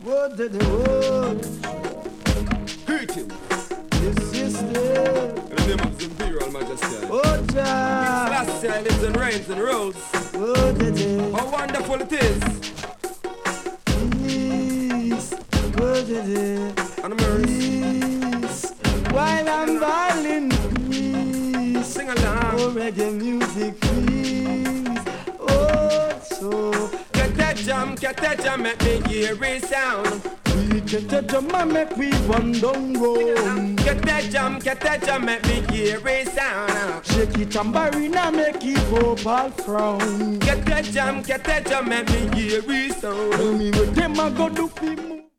What did the world? Greetings. This is the In the name of His Imperial Majesty. oh Jah. Last year lives and reigns and rules. What did it? How wonderful it is. Peace. What did it? And the mercy. Peace. While I'm bawling, peace. Sing along. Oh, reggae music, please. Oh, so. Get that jam, make me hear it sound. We get the drum and make we run down road. Get that jam, make me hear it sound. Shake it tambourine and make it vocal frown. Get that jam, make me hear it sound. Tell me what them a go do fi move.